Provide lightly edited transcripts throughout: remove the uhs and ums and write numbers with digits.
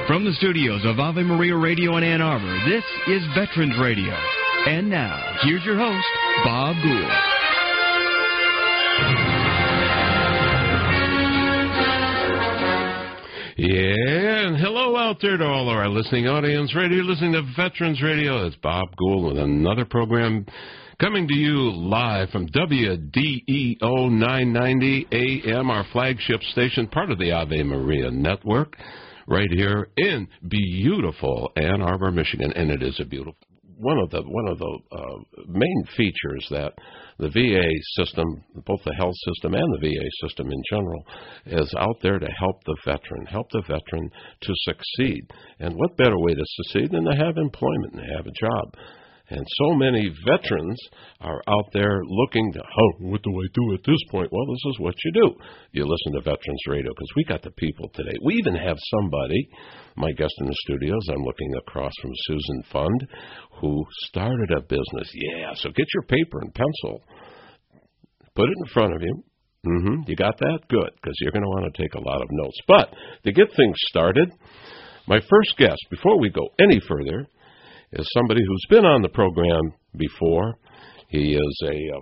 From the studios of Ave Maria Radio in Ann Arbor, this is Veterans Radio. And now, here's your host, Bob Gould. Yeah, and hello out there to all of our listening audience. You're listening to Veterans Radio. It's Bob Gould with another program coming to you live from WDEO 990 AM, our flagship station, part of the Ave Maria Network, right here in beautiful Ann Arbor, Michigan. And it is a beautiful one of the main features that the VA system, both the health system and the VA system in general, is out there to help the veteran to succeed. And what better way to succeed than to have employment and have a job? And so many veterans are out there looking to, what do I do at this point? Well, this is what you do. You listen to Veterans Radio, because we got the people today. We even have somebody, my guest in the studios, I'm looking across from Susan Fund, who started a business. Yeah, so get your paper and pencil. Put it in front of you. You got that? Good, because you're going to want to take a lot of notes. But to get things started, my first guest, before we go any further, is somebody who's been on the program before. He is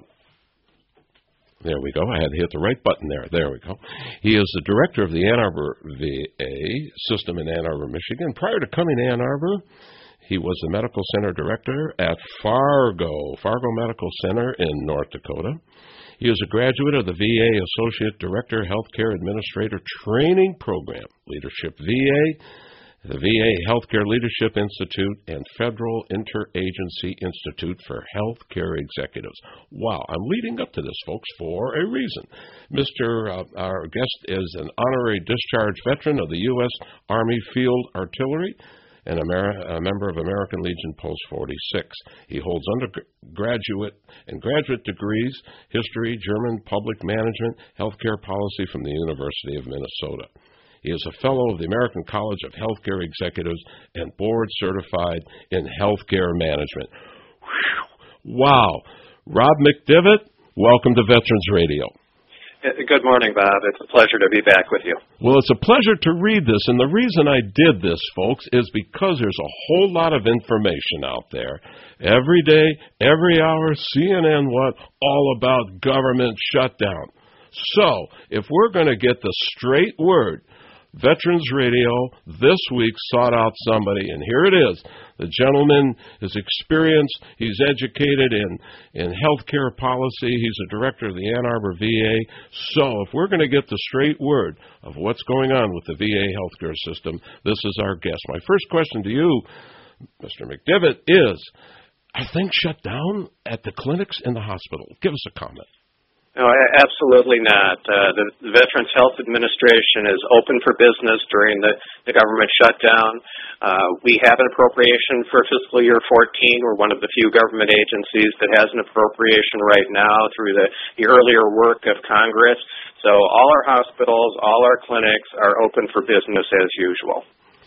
there we go. I had to hit the right button there. There we go. He is the director of the Ann Arbor VA system in Ann Arbor, Michigan. Prior to coming to Ann Arbor, he was the medical center director at Fargo Medical Center in North Dakota. He is a graduate of the VA Associate Director Healthcare Administrator Training Program, Leadership VA, the VA Healthcare Leadership Institute, and Federal Interagency Institute for Healthcare Executives. Wow, I'm leading up to this, folks, for a reason. Our guest is an honorary discharge veteran of the U.S. Army Field Artillery and a member of American Legion Post 46. He holds undergraduate and graduate degrees, history, German public management, healthcare policy from the University of Minnesota. He is a fellow of the American College of Healthcare Executives and board certified in healthcare management. Whew. Wow. Rob McDivitt, welcome to Veterans Radio. Good morning, Bob. It's a pleasure to be back with you. Well, it's a pleasure to read this, and the reason I did this, folks, is because there's a whole lot of information out there. Every day, every hour, CNN, all about government shutdown. So, if we're going to get the straight word, Veterans Radio this week sought out somebody, and here it is. The gentleman is experienced. He's educated in healthcare policy. He's a director of the Ann Arbor VA. So if we're going to get the straight word of what's going on with the VA healthcare system, this is our guest. My first question to you, Mr. McDivitt, is, are things shut down at the clinics and the hospital? Give us a comment. No, absolutely not. The Veterans Health Administration is open for business during the government shutdown. We have an appropriation for fiscal year 14. We're one of the few government agencies that has an appropriation right now through the earlier work of Congress. So all our hospitals, all our clinics are open for business as usual.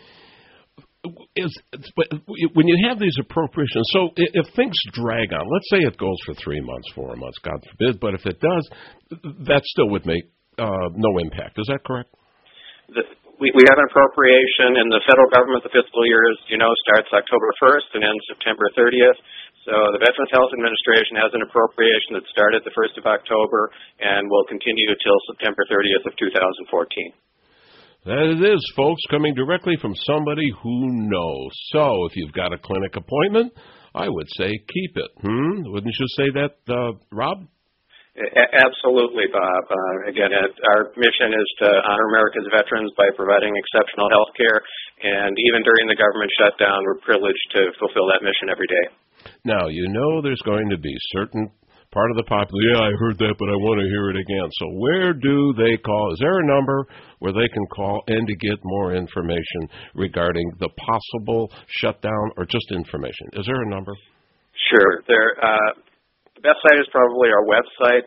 When you have these appropriations, so if things drag on, let's say it goes for 3 months, 4 months, God forbid, but if it does, that still would make no impact. Is that correct? We have an appropriation in the federal government. The fiscal year, as you know, starts October 1st and ends September 30th. So the Veterans Health Administration has an appropriation that started the 1st of October and will continue until September 30th of 2014. That it is, folks, coming directly from somebody who knows. So, if you've got a clinic appointment, I would say keep it. Wouldn't you say that, Rob? Absolutely, Bob. Again, our mission is to honor America's veterans by providing exceptional health care, and even during the government shutdown, we're privileged to fulfill that mission every day. Now, you know there's going to be certain part of the population, I heard that, but I want to hear it again. So where do they call? Is there a number where they can call and to get more information regarding the possible shutdown or just information? Is there a number? Sure. The best site is probably our website,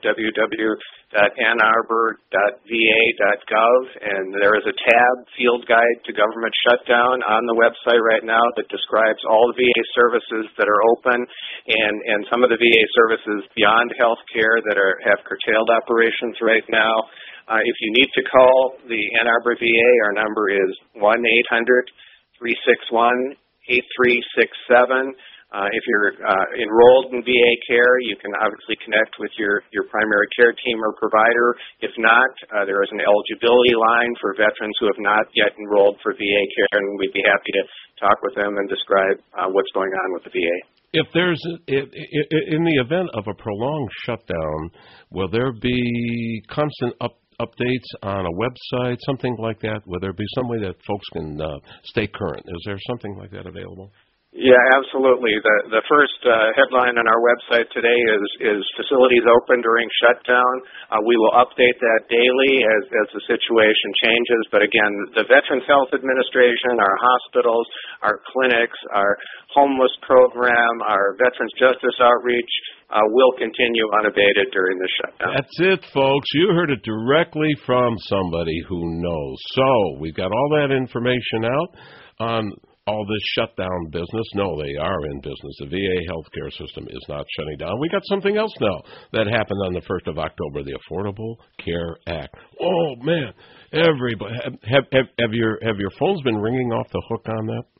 www.annarbor.va.gov, and there is a tab, Field Guide to Government Shutdown, on the website right now that describes all the VA services that are open and some of the VA services beyond health care that have curtailed operations right now. If you need to call the Ann Arbor VA, our number is 1-800 361-8367. If you're enrolled in VA care, you can obviously connect with your primary care team or provider. If not, there is an eligibility line for veterans who have not yet enrolled for VA care, and we'd be happy to talk with them and describe what's going on with the VA. If there's, in the event of a prolonged shutdown, will there be constant updates on a website, something like that? Will there be some way that folks can stay current? Is there something like that available? Yeah, absolutely. The first headline on our website today is facilities open during shutdown. We will update that daily as the situation changes. But again, the Veterans Health Administration, our hospitals, our clinics, our homeless program, our Veterans Justice Outreach will continue unabated during the shutdown. That's it, folks. You heard it directly from somebody who knows. So we've got all that information out on all this shutdown business. No, they are in business. The VA healthcare system is not shutting down. We got something else now that happened on the 1st of October, the Affordable Care Act. Oh, man. Everybody, have your phones been ringing off the hook on that?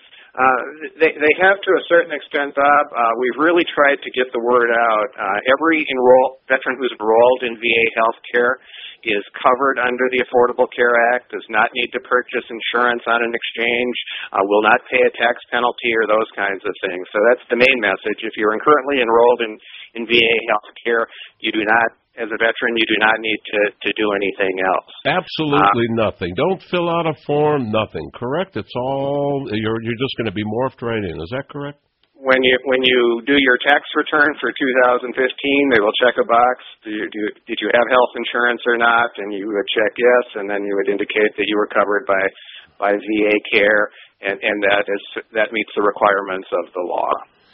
They have to a certain extent, Bob. We've really tried to get the word out. Every veteran who's enrolled in VA health care is covered under the Affordable Care Act, does not need to purchase insurance on an exchange, will not pay a tax penalty or those kinds of things. So that's the main message. If you're currently enrolled in VA health care, you do not, as a veteran, you do not need to do anything else. Absolutely nothing. Don't fill out a form, nothing, correct? It's all, you're just going to be morphed right in. Is that correct? When you do your tax return for 2015, they will check a box. Did you have health insurance or not? And you would check yes, and then you would indicate that you were covered by VA care, and that meets the requirements of the law.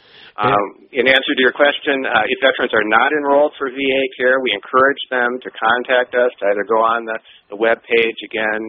In answer to your question, if veterans are not enrolled for VA care, we encourage them to contact us, to either go on the web page, again,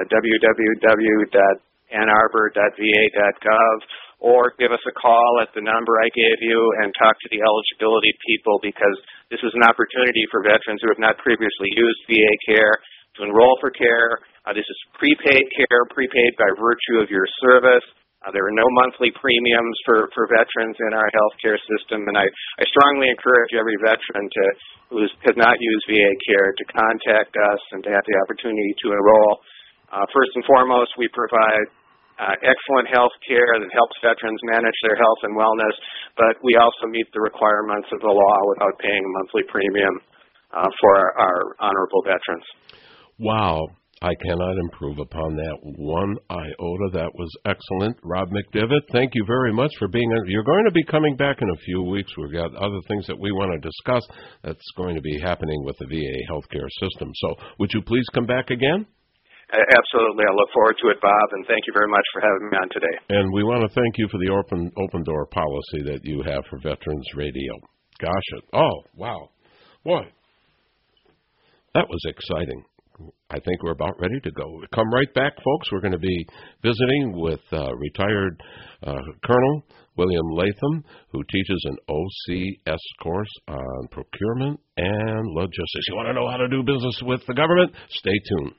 www.annarbor.va.gov, or give us a call at the number I gave you and talk to the eligibility people, because this is an opportunity for veterans who have not previously used VA care to enroll for care. This is prepaid care, prepaid by virtue of your service. There are no monthly premiums for veterans in our healthcare system, and I strongly encourage every veteran who has not used VA care to contact us and to have the opportunity to enroll. First and foremost, we provide excellent health care that helps veterans manage their health and wellness, but we also meet the requirements of the law without paying a monthly premium for our honorable veterans. Wow. I cannot improve upon that one iota. That was excellent. Rob McDivitt, thank you very much for being here. You're going to be coming back in a few weeks. We've got other things that we want to discuss that's going to be happening with the VA healthcare system. So would you please come back again? Absolutely. I look forward to it, Bob, and thank you very much for having me on today. And we want to thank you for the open door policy that you have for Veterans Radio. Gosh, oh, wow. Boy, that was exciting. I think we're about ready to go. Come right back, folks. We're going to be visiting with retired Colonel William Latham, who teaches an OCS course on procurement and logistics. You want to know how to do business with the government? Stay tuned.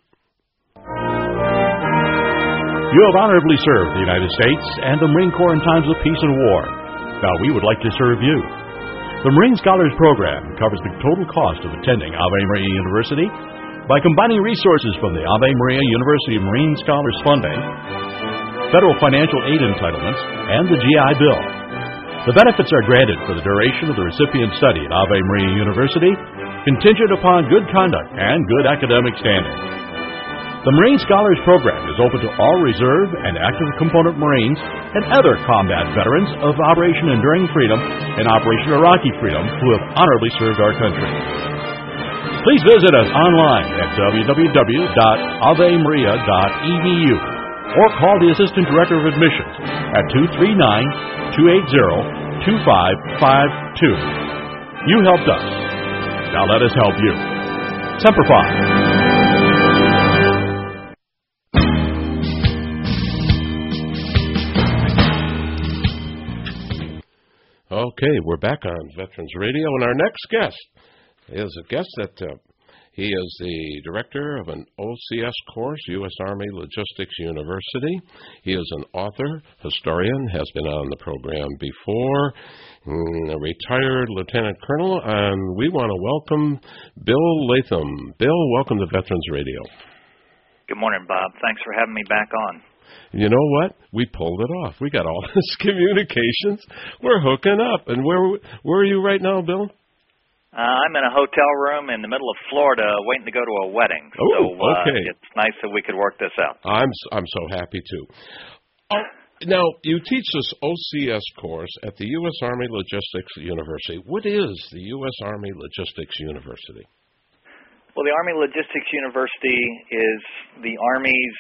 You have honorably served the United States and the Marine Corps in times of peace and war. Now we would like to serve you. The Marine Scholars Program covers the total cost of attending Ave Maria University by combining resources from the Ave Maria University Marine Scholars Funding, federal financial aid entitlements, and the GI Bill. The benefits are granted for the duration of the recipient's study at Ave Maria University, contingent upon good conduct and good academic standing. The Marine Scholars Program is open to all reserve and active component Marines and other combat veterans of Operation Enduring Freedom and Operation Iraqi Freedom who have honorably served our country. Please visit us online at www.avemaria.edu or call the Assistant Director of Admissions at 239-280-2552. You helped us. Now let us help you. Semper Fi. Okay, we're back on Veterans Radio, and our next guest is a guest that He is the director of an OCS course, U.S. Army Logistics University. He is an author, historian, has been on the program before, a retired lieutenant colonel, and we want to welcome Bill Latham. Bill, welcome to Veterans Radio. Good morning, Bob. Thanks for having me back on. You know what? We pulled it off. We got all this communications. We're hooking up. And where are you right now, Bill? I'm in a hotel room in the middle of Florida waiting to go to a wedding. Oh, okay. It's nice that we could work this out. I'm so happy, too. Now, you teach this OCS course at the U.S. Army Logistics University. What is the U.S. Army Logistics University? Well, the Army Logistics University is the Army's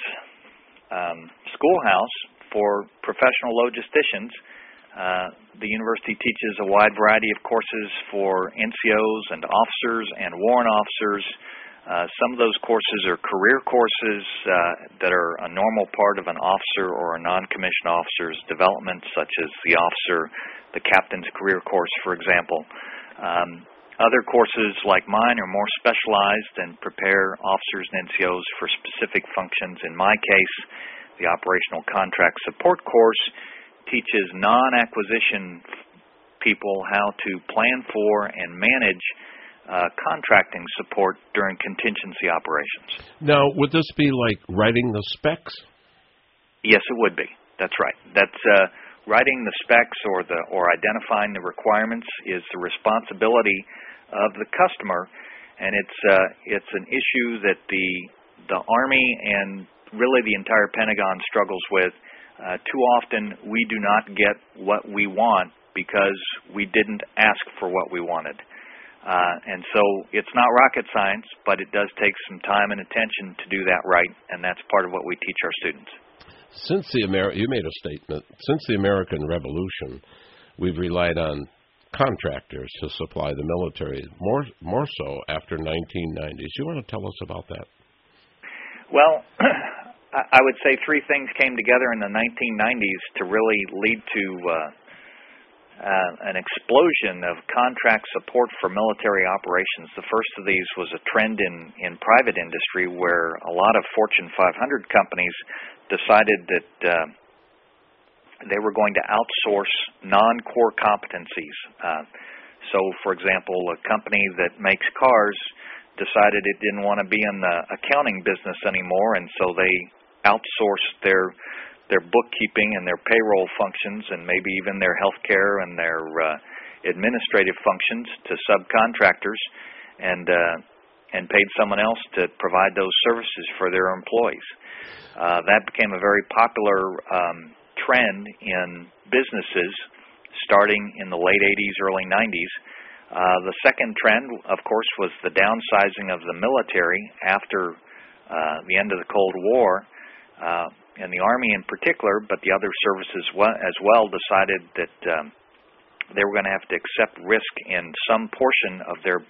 schoolhouse for professional logisticians. The university teaches a wide variety of courses for NCOs and officers and warrant officers. Some of those courses are career courses that are a normal part of an officer or a non-commissioned officer's development, such as the captain's career course, for example. Other courses like mine are more specialized and prepare officers and NCOs for specific functions. In my case, the Operational Contract Support course teaches non-acquisition people how to plan for and manage contracting support during contingency operations. Now, would this be like writing the specs? Yes, it would be. That's right. That's writing the specs or identifying the requirements is the responsibility of the customer, and it's an issue that the Army and really the entire Pentagon struggles with. Too often we do not get what we want because we didn't ask for what we wanted. And so it's not rocket science, but it does take some time and attention to do that right, and that's part of what we teach our students. You made a statement. Since the American Revolution, we've relied on contractors to supply the military, more so after 1990s. You want to tell us about that? Well, I would say three things came together in the 1990s to really lead to an explosion of contract support for military operations. The first of these was a trend in private industry where a lot of Fortune 500 companies decided that they were going to outsource non-core competencies. So, for example, a company that makes cars decided it didn't want to be in the accounting business anymore, and so they outsourced their bookkeeping and their payroll functions and maybe even their health care and their administrative functions to subcontractors and paid someone else to provide those services for their employees. That became a very popular trend in businesses starting in the late 80s, early 90s. The second trend, of course, was the downsizing of the military after the end of the Cold War. And the Army in particular, but the other services as well, decided that they were going to have to accept risk in some portion of their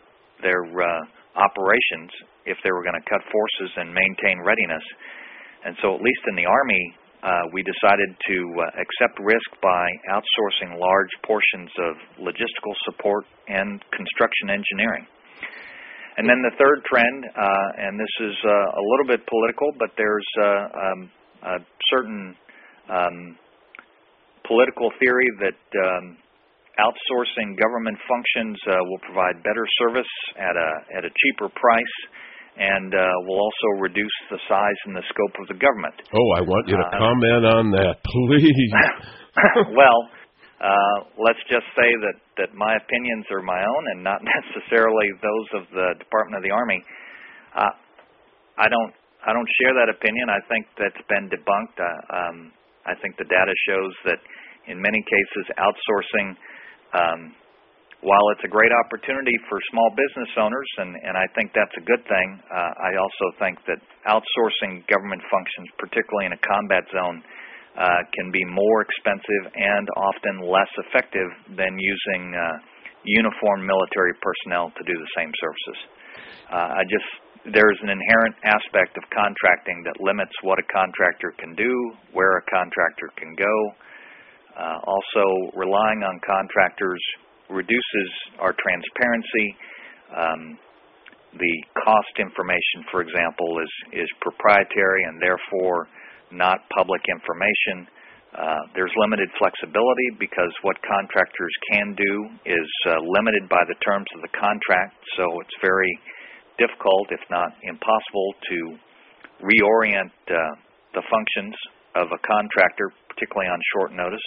operations if they were going to cut forces and maintain readiness. And so at least in the Army, we decided to accept risk by outsourcing large portions of logistical support and construction engineering. And then the third trend, and this is a little bit political, but there's a certain political theory that outsourcing government functions will provide better service at a cheaper price, and will also reduce the size and the scope of the government. Oh, I want you to comment on that, please. Well, let's just say that my opinions are my own and not necessarily those of the Department of the Army. I don't share that opinion. I think that's been debunked. I think the data shows that in many cases outsourcing, while it's a great opportunity for small business owners, and I think that's a good thing, I also think that outsourcing government functions, particularly in a combat zone, can be more expensive and often less effective than using uniformed military personnel to do the same services. There's an inherent aspect of contracting that limits what a contractor can do, where a contractor can go. Also, relying on contractors reduces our transparency, the cost information, for example, is proprietary and therefore not public information. There's limited flexibility because what contractors can do is limited by the terms of the contract, so it's very difficult, if not impossible, to reorient the functions of a contractor, particularly on short notice.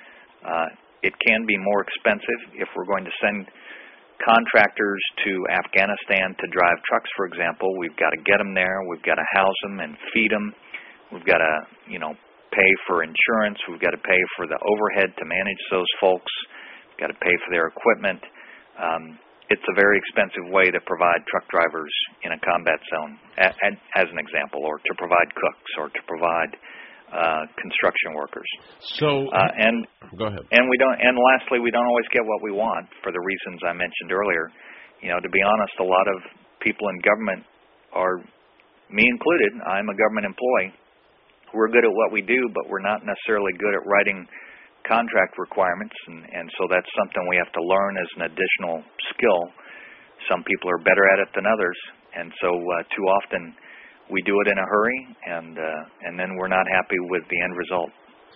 It can be more expensive if we're going to send contractors to Afghanistan to drive trucks, for example. We've got to get them there. We've got to house them and feed them. We've got to, pay for insurance. We've got to pay for the overhead to manage those folks. We've got to pay for their equipment. It's a very expensive way to provide truck drivers in a combat zone, as an example, or to provide cooks, or to provide construction workers. So, and go ahead. And lastly, we don't always get what we want for the reasons I mentioned earlier. To be honest, a lot of people in government are, me included, I'm a government employee. We're good at what we do, but we're not necessarily good at writing contract requirements, and so that's something we have to learn as an additional skill. Some people are better at it than others, and so too often we do it in a hurry, and then we're not happy with the end result.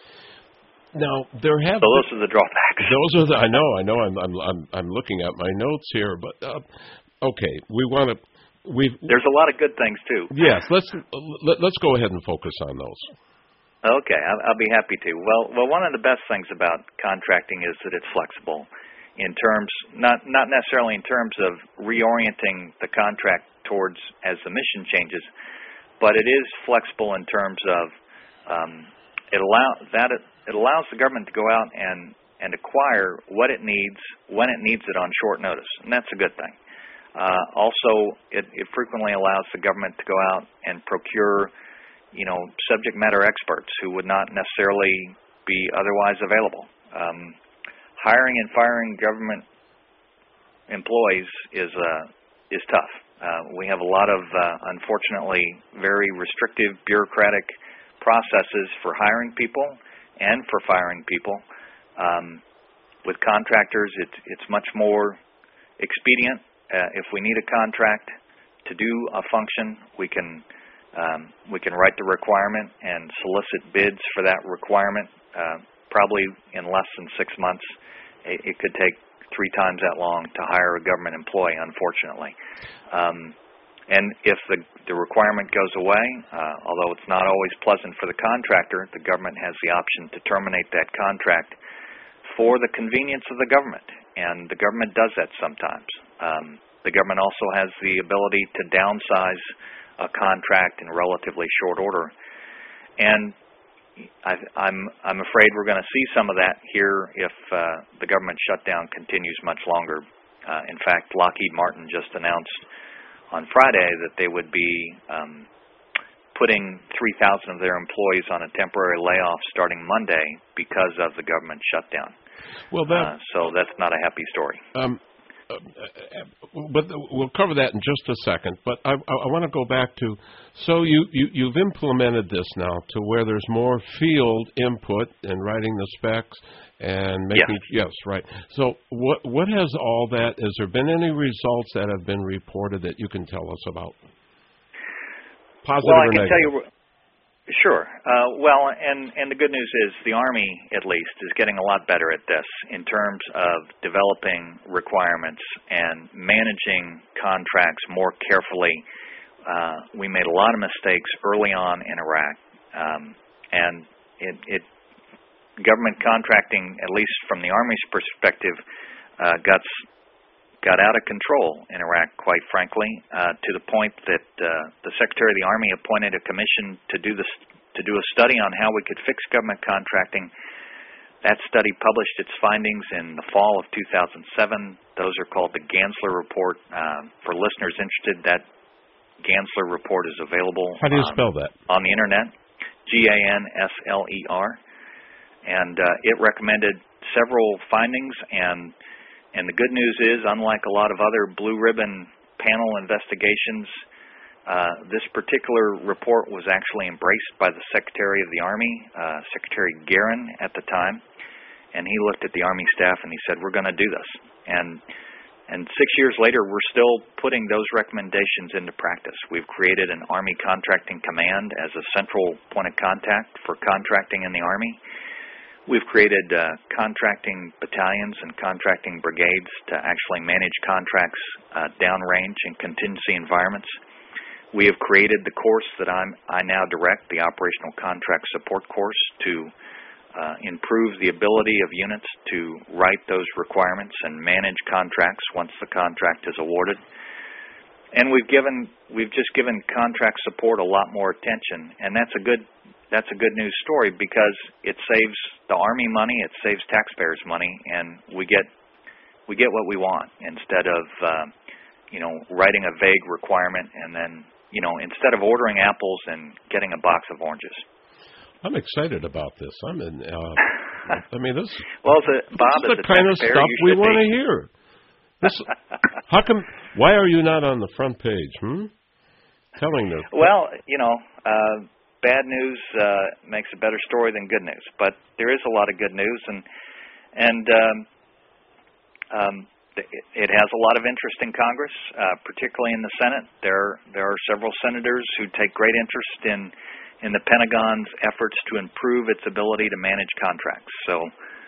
Now there have. So those are the drawbacks. Those are the. I know. I'm looking at my notes here, but okay, we want to. There's a lot of good things too. Yes, let's go ahead and focus on those. Okay, I'll be happy to. Well, one of the best things about contracting is that it's flexible, in terms not necessarily in terms of reorienting the contract towards as the mission changes, but it is flexible in terms of it allows the government to go out and acquire what it needs when it needs it on short notice, and that's a good thing. Also, it frequently allows the government to go out and procure, subject matter experts who would not necessarily be otherwise available. Hiring and firing government employees is tough. We have a lot of, unfortunately, very restrictive bureaucratic processes for hiring people and for firing people. With contractors, it's much more expedient. If we need a contract to do a function, we can write the requirement and solicit bids for that requirement. Probably in less than 6 months. It could take 3 times that long to hire a government employee, unfortunately. And if the requirement goes away, although it's not always pleasant for the contractor, the government has the option to terminate that contract for the convenience of the government, and the government does that sometimes. The government also has the ability to downsize a contract in relatively short order, and I'm afraid we're going to see some of that here if the government shutdown continues much longer. In fact, Lockheed Martin just announced on Friday that they would be putting 3,000 of their employees on a temporary layoff starting Monday because of the government shutdown. Well, so that's not a happy story. But we'll cover that in just a second. But I want to go back to, so you've implemented this now to where there's more field input in writing the specs and making yes, right. So what has all that? Has there been any results that have been reported that you can tell us about? Positive or negative? Well, I can tell you. Sure. And the good news is the Army, at least, is getting a lot better at this in terms of developing requirements and managing contracts more carefully. We made a lot of mistakes early on in Iraq, and government contracting, at least from the Army's perspective, got out of control in Iraq, quite frankly, to the point that the Secretary of the Army appointed a commission to do a study on how we could fix government contracting. That study published its findings in the fall of 2007. Those are called the Gansler Report. For listeners interested, that Gansler Report is available. How do you spell that? On the Internet, Gansler. And it recommended several findings, and the good news is, unlike a lot of other blue ribbon panel investigations, this particular report was actually embraced by the Secretary of the Army, Secretary Guerin at the time, and he looked at the Army staff and he said, "We're going to do this." And And 6 years later, we're still putting those recommendations into practice. We've created an Army Contracting Command as a central point of contact for contracting in the Army. We've created contracting battalions and contracting brigades to actually manage contracts downrange in contingency environments. We have created the course that I now direct, the Operational Contract Support course, to improve the ability of units to write those requirements and manage contracts once the contract is awarded. And we've just given contract support a lot more attention, and that's a good news story because it saves the Army money, it saves taxpayers money, and we get what we want instead of writing a vague requirement and then instead of ordering apples and getting a box of oranges. I'm excited about this. This Bob, is the kind of stuff we want to hear. How come? Why are you not on the front page? Telling this. Well, bad news makes a better story than good news, but there is a lot of good news, and it has a lot of interest in Congress, particularly in the Senate. There are several senators who take great interest in the Pentagon's efforts to improve its ability to manage contracts. So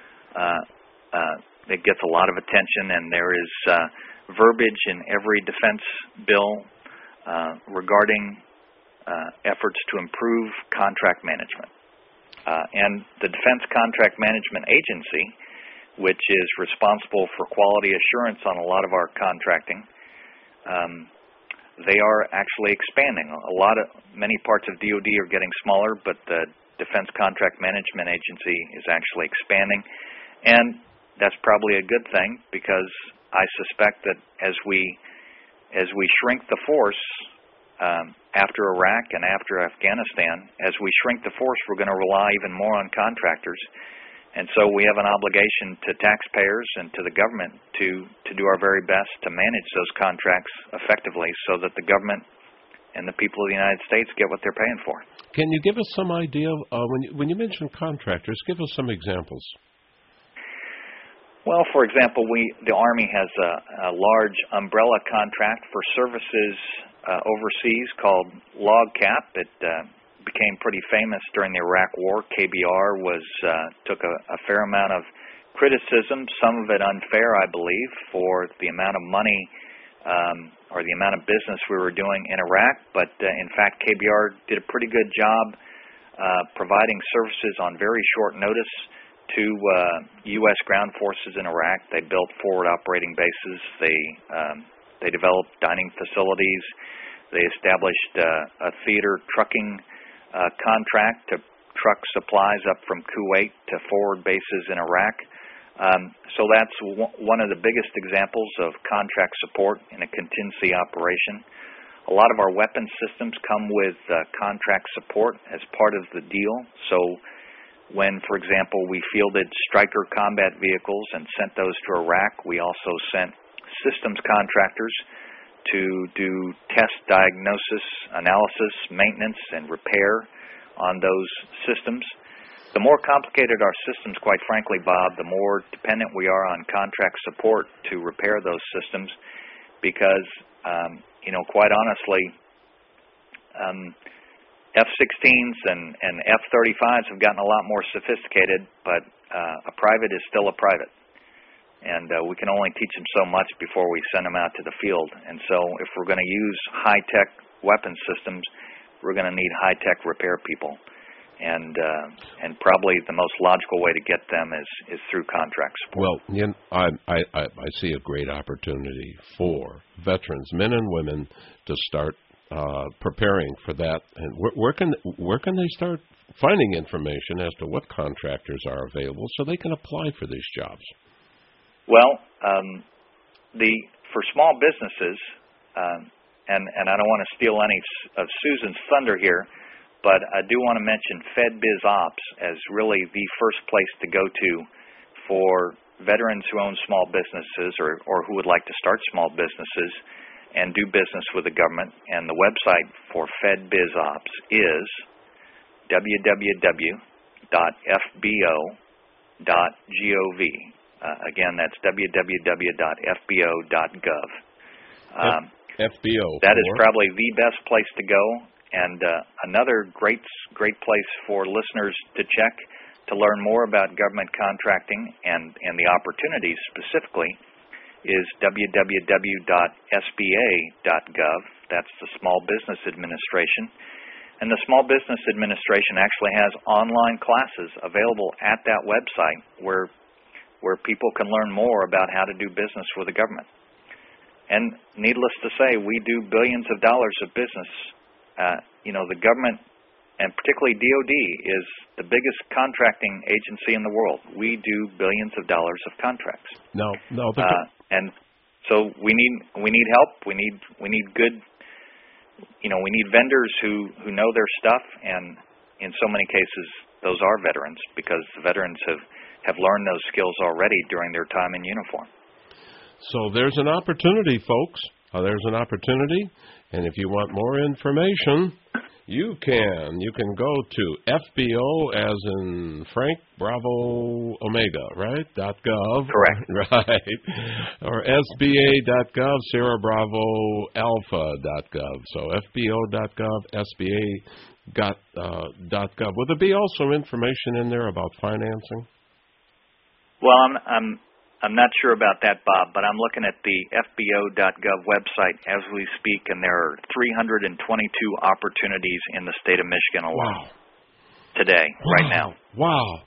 it gets a lot of attention, and there is verbiage in every defense bill regarding efforts to improve contract management. And the Defense Contract Management Agency, which is responsible for quality assurance on a lot of our contracting, they are actually expanding. Many parts of DoD are getting smaller, but the Defense Contract Management Agency is actually expanding, and that's probably a good thing because I suspect that as we shrink the force after Iraq and after Afghanistan, as we shrink the force, we're going to rely even more on contractors. And so we have an obligation to taxpayers and to the government to do our very best to manage those contracts effectively so that the government and the people of the United States get what they're paying for. Can you give us some idea, when you mention contractors, give us some examples? Well, for example, the Army has a large umbrella contract for services overseas called LOGCAP. It became pretty famous during the Iraq War. KBR took a fair amount of criticism, some of it unfair, I believe, for the amount of money or the amount of business we were doing in Iraq. But in fact, KBR did a pretty good job providing services on very short notice to U.S. ground forces in Iraq. They built forward operating bases. They developed dining facilities. They established a theater trucking contract to truck supplies up from Kuwait to forward bases in Iraq. So that's one of the biggest examples of contract support in a contingency operation. A lot of our weapon systems come with contract support as part of the deal. So when, for example, we fielded Stryker combat vehicles and sent those to Iraq, we also sent systems contractors to do test, diagnosis, analysis, maintenance, and repair on those systems. The more complicated our systems, quite frankly, Bob, the more dependent we are on contract support to repair those systems because, quite honestly, F-16s and F-35s have gotten a lot more sophisticated, but a private is still a private. And we can only teach them so much before we send them out to the field. And so if we're going to use high-tech weapon systems, we're going to need high-tech repair people. And probably the most logical way to get them is through contract support. Well, I see a great opportunity for veterans, men and women, to start preparing for that. And where can they start finding information as to what contractors are available so they can apply for these jobs? Well, for small businesses, and I don't want to steal any of Susan's thunder here, but I do want to mention FedBizOps as really the first place to go to for veterans who own small businesses or who would like to start small businesses and do business with the government. And the website for FedBizOps is www.fbo.gov. Again, that's www.fbo.gov. FBO. That is probably the best place to go. And another great place for listeners to check to learn more about government contracting and the opportunities specifically is www.sba.gov. That's the Small Business Administration. And the Small Business Administration actually has online classes available at that website where people can learn more about how to do business with the government. And needless to say, we do billions of dollars of business. The government, and particularly DOD, is the biggest contracting agency in the world. We do billions of dollars of contracts. No. And so we need help. We need good. We need vendors who know their stuff, and in so many cases, those are veterans, because the veterans have learned those skills already during their time in uniform. So there's an opportunity, folks. There's an opportunity, and if you want more information, you can go to FBO, as in Frank Bravo Omega, right? .gov. Correct. Right. Or SBA.gov, Sierra Bravo Alpha.gov. So FBO.gov, SBA.gov. Will there be also information in there about financing? Well, I'm not sure about that, Bob, but I'm looking at the FBO.gov website as we speak, and there are 322 opportunities in the state of Michigan alone today, right now. Wow.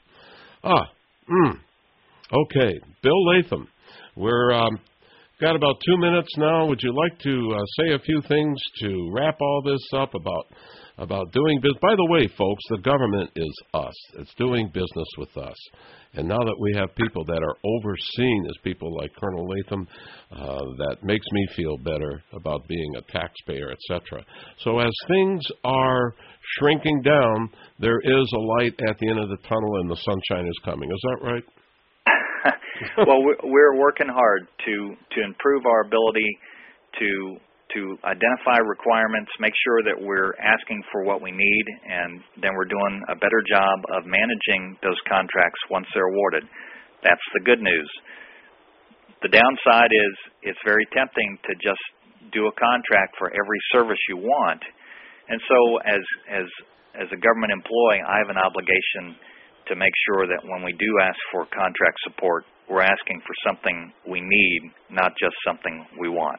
Okay. Bill Latham, we're got about 2 minutes now. Would you like to say a few things to wrap all this up about doing business? By the way, folks, the government is us. It's doing business with us. And now that we have people that are overseen as people like Colonel Latham, that makes me feel better about being a taxpayer, etc. So as things are shrinking down, there is a light at the end of the tunnel and the sunshine is coming. Is that right? Well, we're working hard to improve our ability to identify requirements, make sure that we're asking for what we need, and then we're doing a better job of managing those contracts once they're awarded. That's the good news. The downside is it's very tempting to just do a contract for every service you want. And so as a government employee, I have an obligation to make sure that when we do ask for contract support, we're asking for something we need, not just something we want.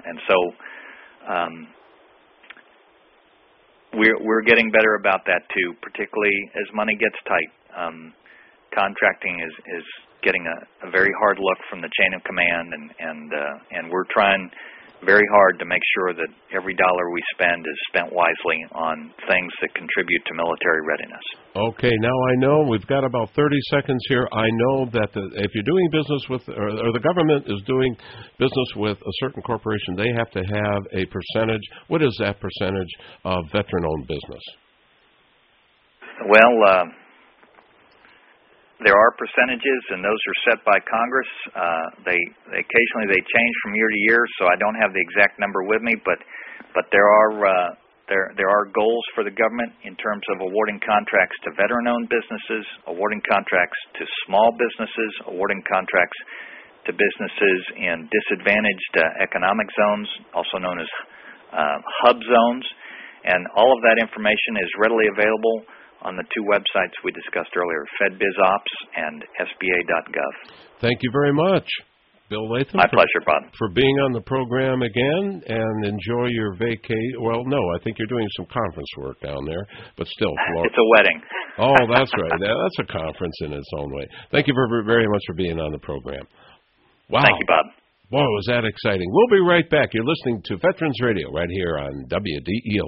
We're getting better about that too, particularly as money gets tight. Contracting is getting a very hard look from the chain of command, and we're trying very hard to make sure that every dollar we spend is spent wisely on things that contribute to military readiness. Okay, now I know we've got about 30 seconds here. I know that if you're doing business with, or the government is doing business with a certain corporation, they have to have a percentage. What is that percentage of veteran-owned business? Well, there are percentages, and those are set by Congress. Occasionally they change from year to year, so I don't have the exact number with me. But there are goals for the government in terms of awarding contracts to veteran-owned businesses, awarding contracts to small businesses, awarding contracts to businesses in disadvantaged economic zones, also known as hub zones, and all of that information is readily available on the two websites we discussed earlier, FedBizOps and SBA.gov. Thank you very much, Bill Latham. My pleasure, Bob. For being on the program again, and enjoy your vacation. Well, no, I think you're doing some conference work down there, but still. It's a wedding. Oh, that's right. That's a conference in its own way. Thank you very much for being on the program. Wow. Thank you, Bob. Boy, was that exciting. We'll be right back. You're listening to Veterans Radio right here on WDEO.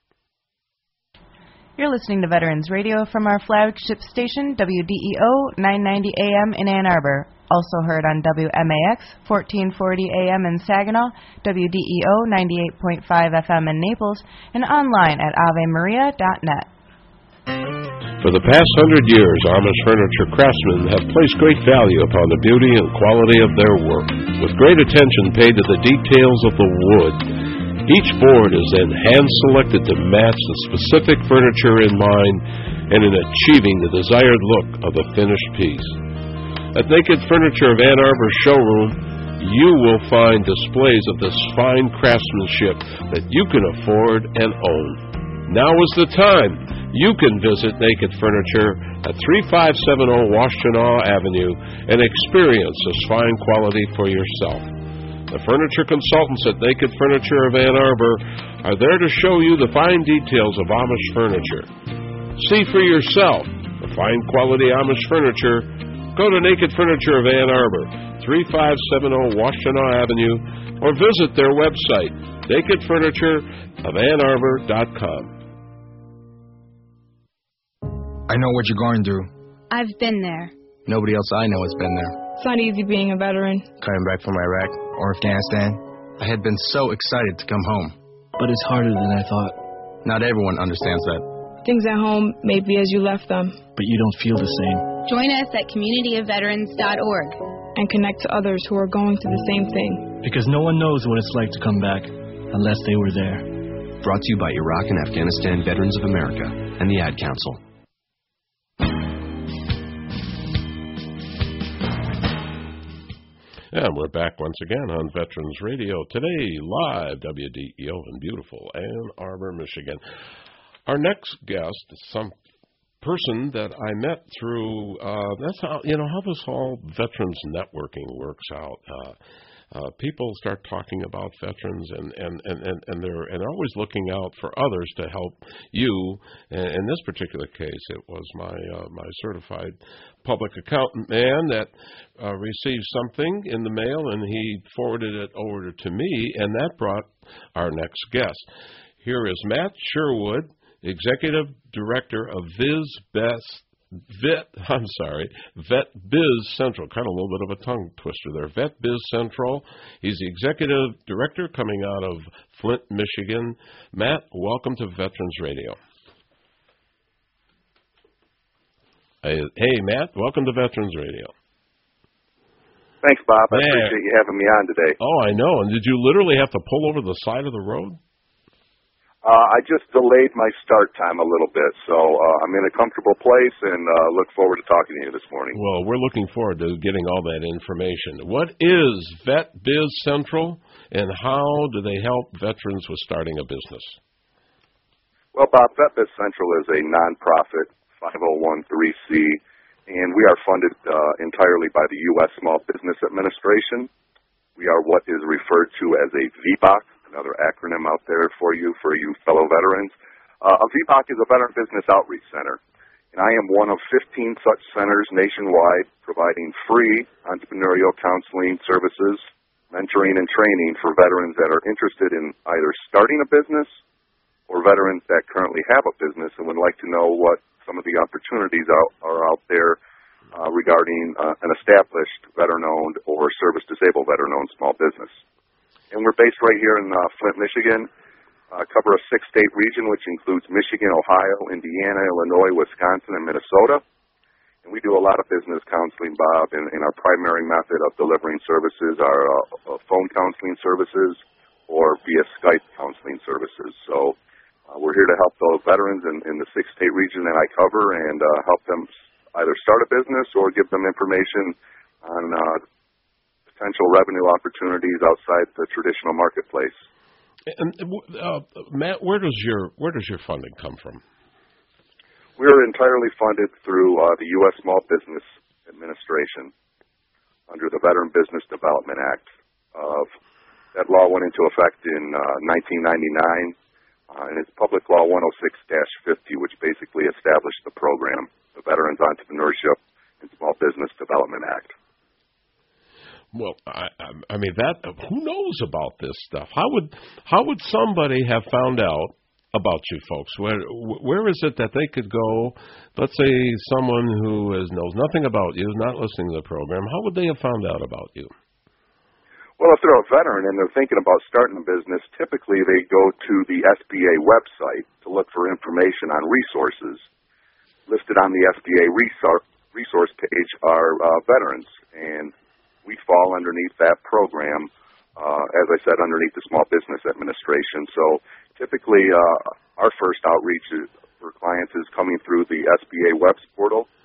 You're listening to Veterans Radio from our flagship station, WDEO 990 AM in Ann Arbor. Also heard on WMAX 1440 AM in Saginaw, WDEO 98.5 FM in Naples, and online at avemaria.net. For the past 100 years, Amish furniture craftsmen have placed great value upon the beauty and quality of their work. With great attention paid to the details of the wood, each board is then hand-selected to match the specific furniture in mind and in achieving the desired look of the finished piece. At Naked Furniture of Ann Arbor showroom, you will find displays of this fine craftsmanship that you can afford and own. Now is the time. You can visit Naked Furniture at 3570 Washtenaw Avenue and experience this fine quality for yourself. The furniture consultants at Naked Furniture of Ann Arbor are there to show you the fine details of Amish furniture. See for yourself the fine quality Amish furniture. Go to Naked Furniture of Ann Arbor, 3570 Washtenaw Avenue, or visit their website, nakedfurnitureofannarbor.com. I know what you're going through. I've been there. Nobody else I know has been there. It's not easy being a veteran. Coming back from Iraq or Afghanistan, I had been so excited to come home. But it's harder than I thought. Not everyone understands that. Things at home may be as you left them. But you don't feel the same. Join us at communityofveterans.org. And connect to others who are going through the same thing. Because no one knows what it's like to come back unless they were there. Brought to you by Iraq and Afghanistan Veterans of America and the Ad Council. And we're back once again on Veterans Radio today, live, WDEO in beautiful Ann Arbor, Michigan. Our next guest is some person that I met through, that's how, how this whole veterans networking works out. People start talking about veterans, and they're always looking out for others to help you. And in this particular case, it was my certified public accountant man that received something in the mail, and he forwarded it over to me, and that brought our next guest. Here is Matt Sherwood, Executive Director of Vet Biz Central. Kind of a little bit of a tongue twister there. Vet Biz Central. He's the Executive Director coming out of Flint, Michigan. Matt, welcome to Veterans Radio. Hey, Matt, welcome to Veterans Radio. Thanks, Bob. I appreciate you having me on today. Oh, I know. And did you literally have to pull over the side of the road? I just delayed my start time a little bit, so I'm in a comfortable place and look forward to talking to you this morning. Well, we're looking forward to getting all that information. What is Vet Biz Central, and how do they help veterans with starting a business? Well, Bob, Vet Biz Central is a nonprofit 501(c), and we are funded entirely by the U.S. Small Business Administration. We are what is referred to as a VBOC, another acronym out there for you fellow veterans. A VBOC is a Veteran Business Outreach Center, and I am one of 15 such centers nationwide providing free entrepreneurial counseling services, mentoring, and training for veterans that are interested in either starting a business or veterans that currently have a business and would like to know what some of the opportunities are out there regarding an established veteran-owned or service-disabled veteran-owned small business. And we're based right here in Flint, Michigan, cover a 6-state region, which includes Michigan, Ohio, Indiana, Illinois, Wisconsin, and Minnesota. And we do a lot of business counseling, Bob, and our primary method of delivering services are phone counseling services or via Skype counseling services. So we're here to help those veterans in the 6-state region that I cover and help them either start a business or give them information on potential revenue opportunities outside the traditional marketplace. And Matt, where does your funding come from? We're entirely funded through the U.S. Small Business Administration under the Veteran Business Development Act. That law went into effect in 1999, and it's Public Law 106-50, which basically established the program, the Veterans Entrepreneurship and Small Business Development Act. Well, I mean that. Who knows about this stuff? How would somebody have found out about you folks? Where is it that they could go? Let's say someone who knows nothing about you, is not listening to the program. How would they have found out about you? Well, if they're a veteran and they're thinking about starting a business, typically they go to the SBA website to look for information on resources. Listed on the SBA resource page are veterans, and we fall underneath that program, as I said, underneath the Small Business Administration. So typically our first outreach for clients is coming through the SBA web portal,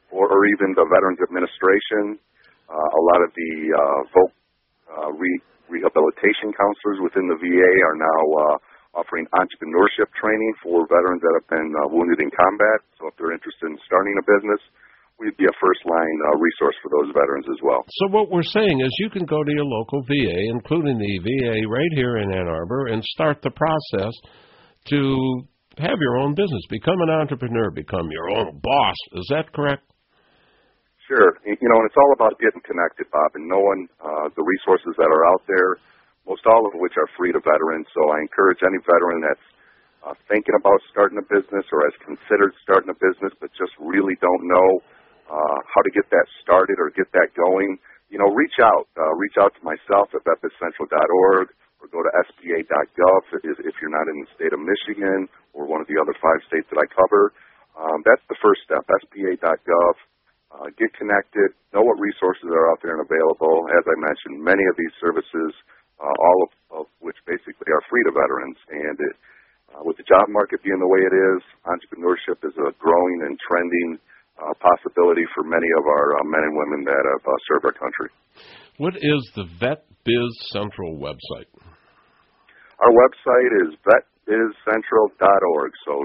or even the Veterans Administration. A lot of the rehabilitation counselors within the VA are now offering entrepreneurship training for veterans that have been wounded in combat. So if they're interested in starting a business, we'd be a first-line resource for those veterans as well. So what we're saying is you can go to your local VA, including the VA right here in Ann Arbor, and start the process to have your own business, become an entrepreneur, become your own boss. Is that correct? Sure. And it's all about getting connected, Bob, and knowing the resources that are out there, most all of which are free to veterans. So I encourage any veteran that's thinking about starting a business or has considered starting a business but just really don't know how to get that started or get that going, reach out. Reach out to myself at vetbizcentral.org or go to sba.gov if you're not in the state of Michigan or one of the other 5 states that I cover. That's the first step, sba.gov. Get connected, know what resources are out there and available. As I mentioned, many of these services, all of which basically are free to veterans. And with the job market being the way it is, entrepreneurship is a growing and trending possibility for many of our men and women that have served our country. What is the VetBiz Central website? Our website is vetbizcentral.org, so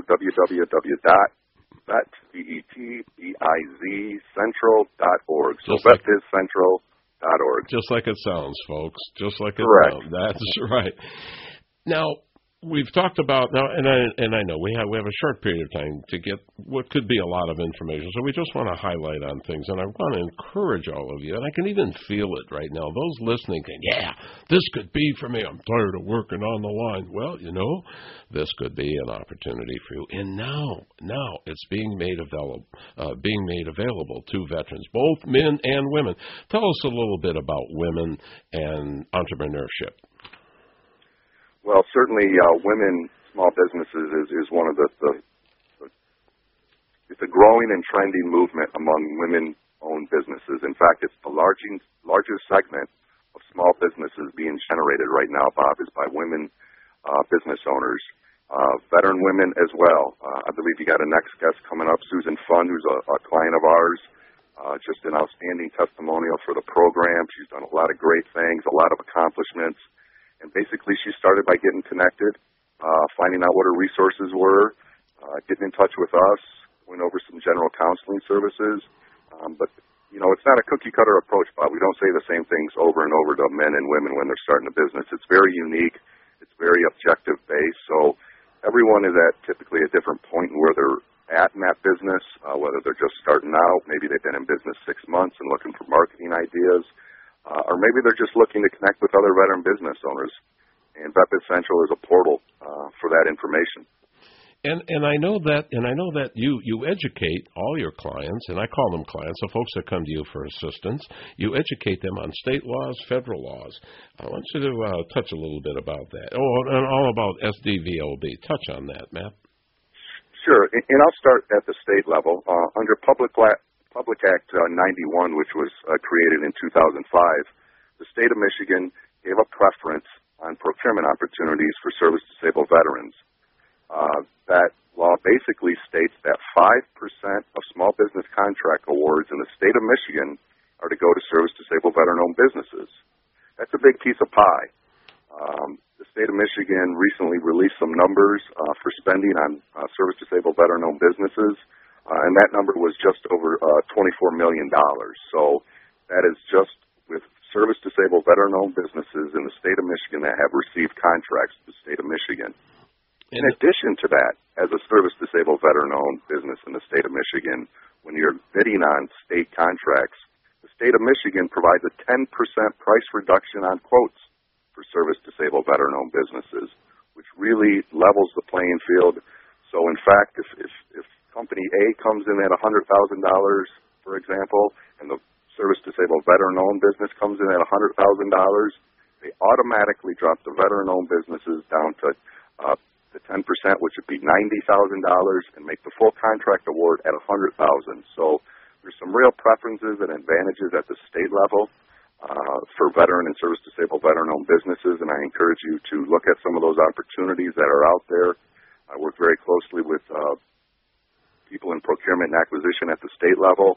www.vetbizcentral.org. So vetbizcentral.org. Just like it sounds, folks. Just like it Correct. sounds. That's right. Now, we've talked about now, and I know we have a short period of time to get what could be a lot of information. So we just want to highlight on things, and I want to encourage all of you, and I can even feel it right now. Those listening think, yeah, this could be for me. I'm tired of working on the line. Well, this could be an opportunity for you. And now it's being made available to veterans, both men and women. Tell us a little bit about women and entrepreneurship. Well, certainly women, small businesses is one of it's a growing and trending movement among women-owned businesses. In fact, it's the largest segment of small businesses being generated right now, Bob, is by women business owners. Veteran women as well. I believe you got a next guest coming up, Susan Fund, who's a client of ours. Just an outstanding testimonial for the program. She's done a lot of great things, a lot of accomplishments. And basically, she started by getting connected, finding out what her resources were, getting in touch with us, went over some general counseling services. But, it's not a cookie-cutter approach, Bob. We don't say the same things over and over to men and women when they're starting a business. It's very unique. It's very objective-based. So everyone is at typically a different point in where they're at in that business, whether they're just starting out, maybe they've been in business 6 months and looking for marketing ideas, or maybe they're just looking to connect with other veteran business owners. And VetBiz Central is a portal for that information. And I know that you educate all your clients, and I call them clients, so folks that come to you for assistance, you educate them on state laws, federal laws. I want you to touch a little bit about that. Oh, and all about SDVOB. Touch on that, Matt. Sure, and I'll start at the state level. Under Public Act 91, which was created in 2005, the state of Michigan gave a preference on procurement opportunities for service-disabled veterans. That law basically states that 5% of small business contract awards in the state of Michigan are to go to service-disabled veteran-owned businesses. That's a big piece of pie. The state of Michigan recently released some numbers for spending on service-disabled veteran-owned businesses, and that number was just over $24 million. So that is just with service-disabled veteran-owned businesses in the state of Michigan that have received contracts to the state of Michigan. In addition to that, as a service-disabled veteran-owned business in the state of Michigan, when you're bidding on state contracts, the state of Michigan provides a 10% price reduction on quotes for service-disabled veteran-owned businesses, which really levels the playing field. So, in fact, if Company A comes in at $100,000, for example, and the service-disabled veteran-owned business comes in at $100,000, they automatically drop the veteran-owned businesses down to the 10%, which would be $90,000, and make the full contract award at $100,000. So there's some real preferences and advantages at the state level for veteran and service-disabled veteran-owned businesses, and I encourage you to look at some of those opportunities that are out there. I work very closely with people in procurement and acquisition at the state level,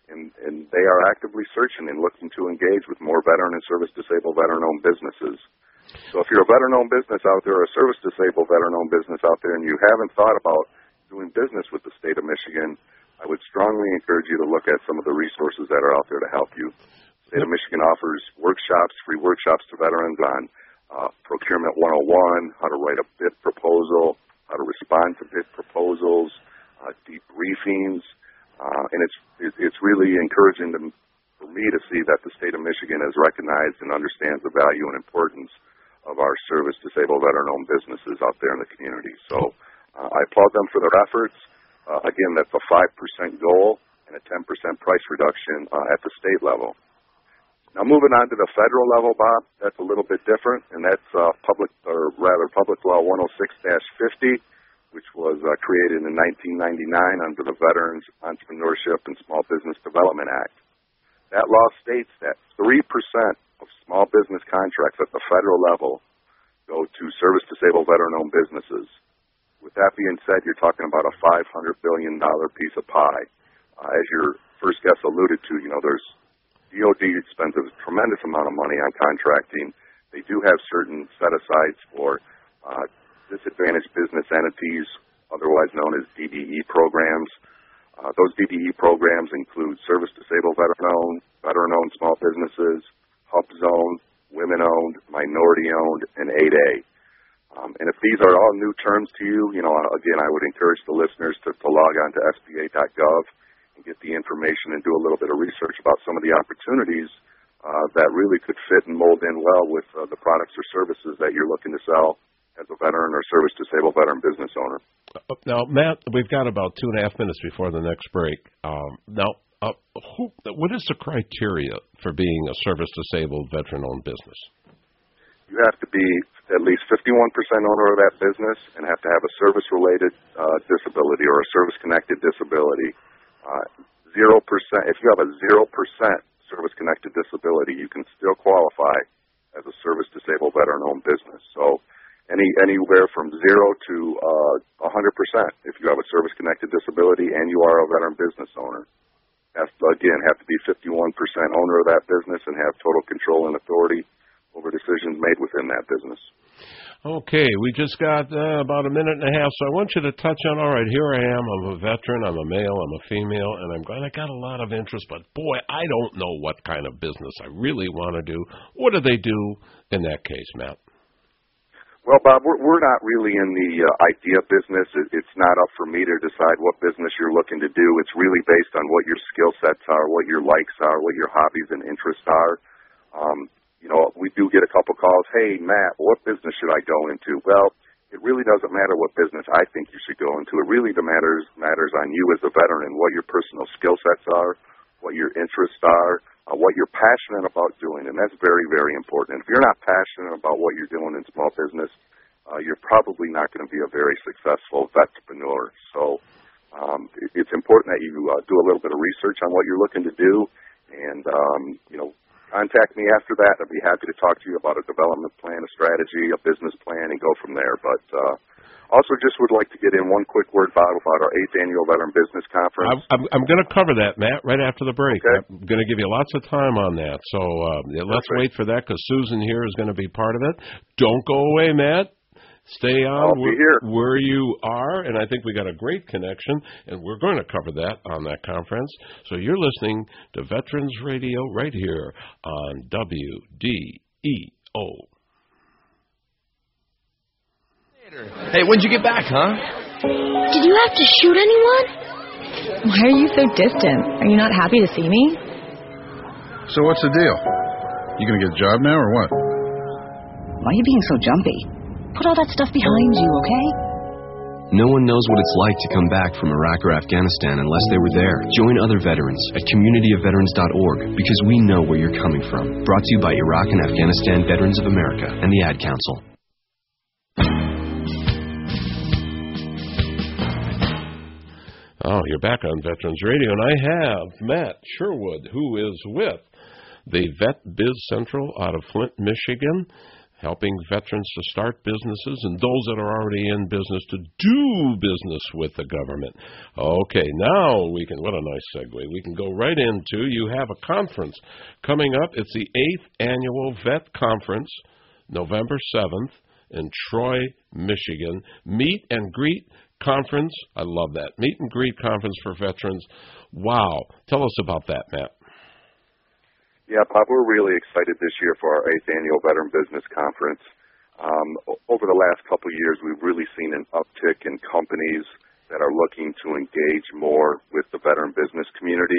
and they are actively searching and looking to engage with more veteran and service-disabled veteran-owned businesses. So if you're a veteran-owned business out there or a service-disabled veteran-owned business out there and you haven't thought about doing business with the state of Michigan, I would strongly encourage you to look at some of the resources that are out there to help you. The state of Michigan offers workshops, free workshops to veterans on Procurement 101, how to write a bid proposal, how to respond to bid proposals, debriefings, and it's really encouraging for me to see that the state of Michigan has recognized and understands the value and importance of our service-disabled veteran-owned businesses out there in the community. So I applaud them for their efforts. Again, that's a 5% goal and a 10% price reduction at the state level. Now, moving on to the federal level, Bob, that's a little bit different, and that's Public Law 106-50, which was created in 1999 under the Veterans Entrepreneurship and Small Business Development Act. That law states that 3% of small business contracts at the federal level go to service-disabled veteran-owned businesses. With that being said, you're talking about a $500 billion piece of pie. As your first guest alluded to, there's DOD spends a tremendous amount of money on contracting. They do have certain set-asides for disadvantaged business entities, otherwise known as DBE programs. Those DBE programs include service-disabled veteran-owned small businesses, HUB Zone, women-owned, minority-owned, and 8A. And if these are all new terms to you, again, I would encourage the listeners to log on to SBA.gov and get the information and do a little bit of research about some of the opportunities that really could fit and mold in well with the products or services that you're looking to sell as a veteran or service-disabled veteran business owner. Now, Matt, we've got about 2.5 minutes before the next break. What is the criteria for being a service-disabled veteran-owned business? You have to be at least 51% owner of that business and have to have a service-related disability or a service-connected disability. 0%. If you have a 0% service-connected disability, you can still qualify as a service-disabled veteran-owned business. So anywhere from 0 to 100% if you have a service-connected disability and you are a veteran business owner. Have to be 51% owner of that business and have total control and authority over decisions made within that business. Okay, we just got about a minute and a half, so I want you to touch on, all right, here I am, I'm a veteran, I'm a male, I'm a female, and I'm glad I got a lot of interest, but boy, I don't know what kind of business I really want to do. What do they do in that case, Matt? Well, Bob, we're not really in the idea business. It's not up for me to decide what business you're looking to do. It's really based on what your skill sets are, what your likes are, what your hobbies and interests are. We do get a couple calls, hey, Matt, what business should I go into? Well, it really doesn't matter what business I think you should go into. It really matters on you as a veteran and what your personal skill sets are, what your interests are, what you're passionate about doing, and that's very, very important. And if you're not passionate about what you're doing in small business, you're probably not going to be a very successful vetrepreneur. So it's important that you do a little bit of research on what you're looking to do, and contact me after that. I'd be happy to talk to you about a development plan, a strategy, a business plan, and go from there. But also just would like to get in one quick word, Bob, about our 8th Annual Veteran Business Conference. I'm going to cover that, Matt, right after the break. Okay. I'm going to give you lots of time on that. So let's wait for that because Susan here is going to be part of it. Don't go away, Matt. Stay on where you are, and I think we got a great connection, and we're going to cover that on that conference. So you're listening to Veterans Radio right here on WDEO. Hey, when'd you get back, huh? Did you have to shoot anyone? Why are you so distant? Are you not happy to see me? So what's the deal? You gonna get a job now or what? Why are you being so jumpy? Put all that stuff behind you, okay? No one knows what it's like to come back from Iraq or Afghanistan unless they were there. Join other veterans at communityofveterans.org because we know where you're coming from. Brought to you by Iraq and Afghanistan Veterans of America and the Ad Council. Oh, you're back on Veterans Radio, and I have Matt Sherwood, who is with the Vet Biz Central out of Flint, Michigan. helping veterans to start businesses and those that are already in business to do business with the government. Okay, now we can, what a nice segue, we can go right into, you have a conference coming up. It's the 8th Annual Vet Conference, November 7th in Troy, Michigan. Meet and Greet Conference. I love that. Meet and Greet Conference for veterans. Wow. Tell us about that, Matt. Yeah, Bob, we're really excited this year for our 8th Annual Veteran Business Conference. Over the last couple of years, we've really seen an uptick in companies that are looking to engage more with the veteran business community.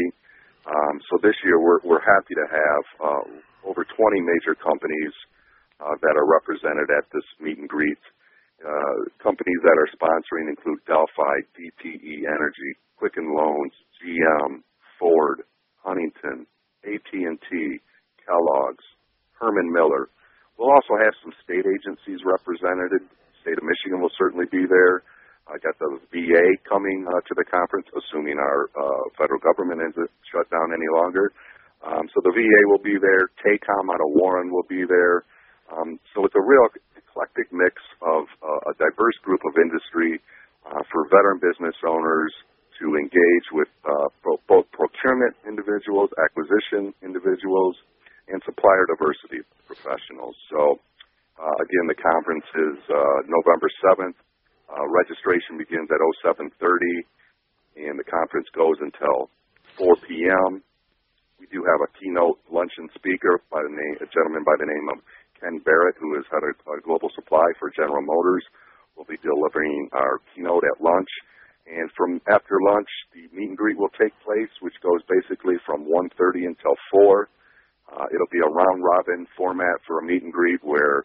So this year, we're happy to have over 20 major companies that are represented at this meet and greet. Companies that are sponsoring include Delphi, DTE Energy, Quicken Loans, GM, Ford, Huntington, AT&T, Kellogg's, Herman Miller. We'll also have some state agencies represented. The state of Michigan will certainly be there. I got the VA coming to the conference, assuming our federal government isn't shut down any longer. So the VA will be there. TACOM out of Warren will be there. So it's a real eclectic mix of a diverse group of industry for veteran business owners to engage with both procurement individuals, acquisition individuals, and supplier diversity professionals. So, again, the conference is November 7th. Registration begins at 07:30, and the conference goes until 4 p.m. We do have a keynote luncheon speaker a gentleman by the name of Ken Barrett, who is head of global supply for General Motors. Will be delivering our keynote at lunch. And from after lunch, the meet and greet will take place, which goes basically from 1:30 until 4. It'll be a round-robin format for a meet and greet where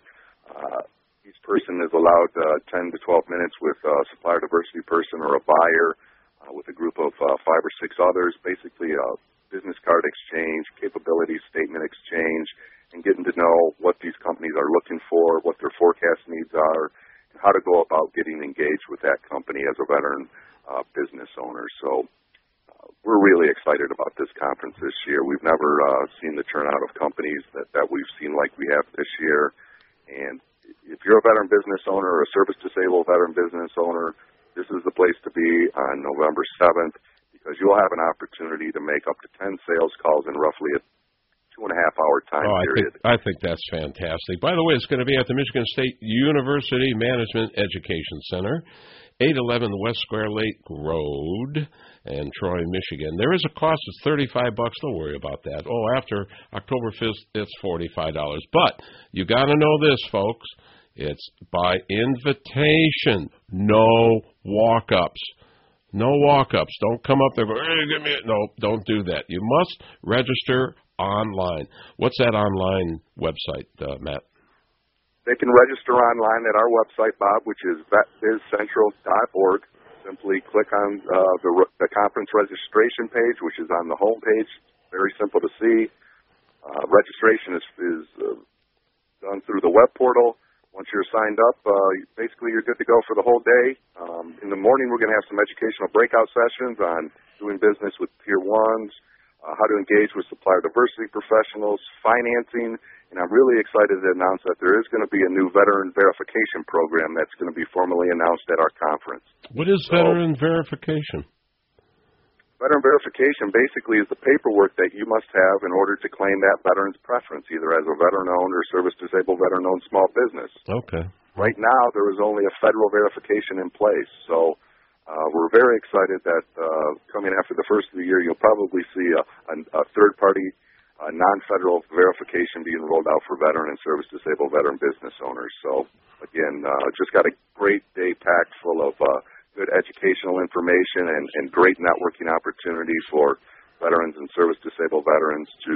each person is allowed 10 to 12 minutes with a supplier diversity person or a buyer with a group of 5 or 6 others, basically a business card exchange, capability statement exchange, and getting to know what these companies are looking for, what their forecast needs are, and how to go about getting engaged with that company as a veteran business owner. So we're really excited about this conference this year. We've never seen the turnout of companies that we've seen like we have this year. And if you're a veteran business owner or a service-disabled veteran business owner, this is the place to be on November 7th because you'll have an opportunity to make up to 10 sales calls in roughly a 2.5-hour time period. I think that's fantastic. By the way, it's going to be at the Michigan State University Management Education Center, 811 West Square Lake Road in Troy, Michigan. There is a cost of $35. Don't worry about that. After October 5th, it's $45. But you got to know this, folks. It's by invitation. No walk-ups. No walk-ups. Don't come up there and go, hey, give me it. No, don't do that. You must register online. What's that online website, Matt? They can register online at our website, Bob, which is vetbizcentral.org. Simply click on the conference registration page, which is on the home page. Very simple to see. Registration is done through the web portal. Once you're signed up, basically you're good to go for the whole day. In the morning, we're going to have some educational breakout sessions on doing business with Tier 1s, how to engage with supplier diversity professionals, financing, and I'm really excited to announce that there is going to be a new veteran verification program that's going to be formally announced at our conference. What is veteran verification? Veteran verification basically is the paperwork that you must have in order to claim that veteran's preference, either as a veteran-owned or service-disabled veteran-owned small business. Okay. Right now, there is only a federal verification in place, so we're very excited that coming after the first of the year, you'll probably see a third-party non-federal verification being rolled out for veteran and service-disabled veteran business owners. So, again, just got a great day packed full of good educational information and great networking opportunity for veterans and service-disabled veterans to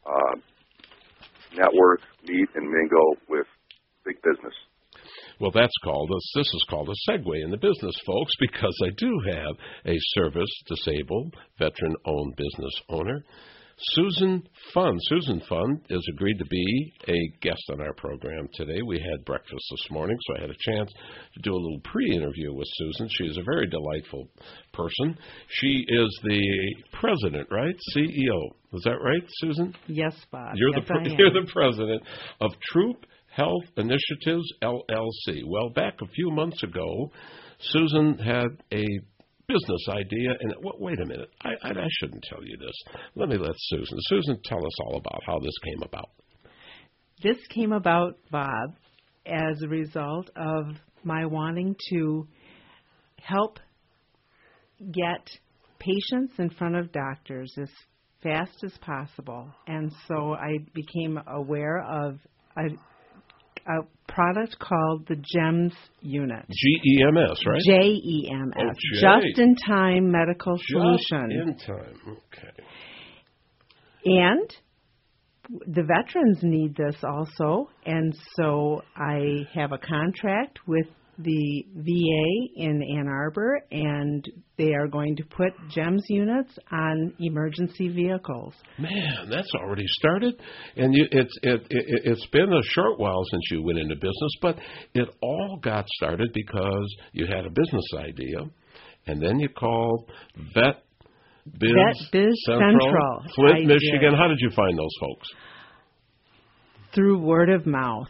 network, meet, and mingle with big business. Well, this is called a segue in the business, folks, because I do have a service-disabled, veteran-owned business owner. Susan Fund has agreed to be a guest on our program today. We had breakfast this morning, so I had a chance to do a little pre-interview with Susan. She is a very delightful person. She is the president, right? CEO. Is that right, Susan? Yes, Bob. You're the president of Troop Health Initiatives, LLC. Well, back a few months ago, Susan had a business idea, and wait a minute, I shouldn't tell you this. Let Susan. Susan, tell us all about how this came about. This came about, Bob, as a result of my wanting to help get patients in front of doctors as fast as possible. And so I became aware of a product called the GEMS unit. GEMS, right? JEMS. Oh, Just-in-time medical solution. Just-in-time, okay. And the veterans need this also, and so I have a contract with the VA in Ann Arbor, and they are going to put GEMS units on emergency vehicles. Man, that's already started, and it's been a short while since you went into business, but it all got started because you had a business idea, and then you called VetBiz Central, Flint, Michigan. How did you find those folks? Through word of mouth.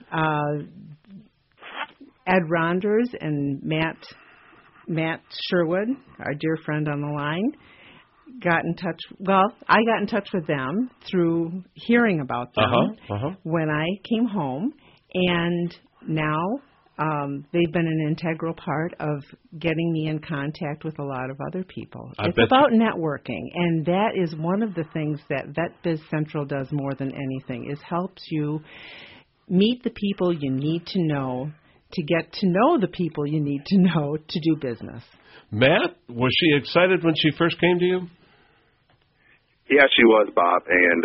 Ed Ronders and Matt Sherwood, our dear friend on the line, got in touch. Well, I got in touch with them through hearing about them when I came home, and now they've been an integral part of getting me in contact with a lot of other people. It's about networking, and that is one of the things that VetBiz Central does more than anything, is helps you meet the people you need to know to get to know the people you need to know to do business. Matt, was she excited when she first came to you? Yeah, she was, Bob. And,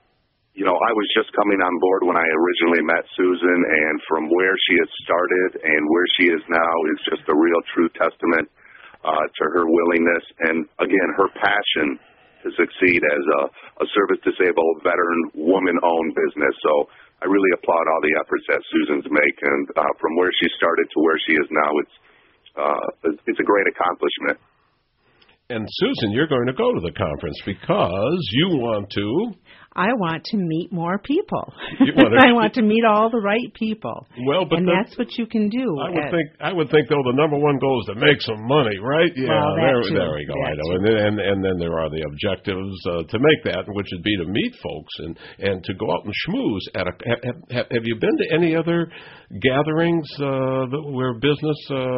I was just coming on board when I originally met Susan, and from where she had started and where she is now is just a real true testament to her willingness and, again, her passion to succeed as a service-disabled, veteran, woman-owned business. So I really applaud all the efforts that Susan's making, and from where she started to where she is now, it's a great accomplishment. And Susan, you're going to go to the conference because you want to. I want to meet more people. I want to meet all the right people. Well, but that's what you can do. I would think though the number one goal is to make some money, right? Yeah, well, there we go. I know, and then there are the objectives to make that, which would be to meet folks and to go out and schmooze at a. Have you been to any other gatherings where business?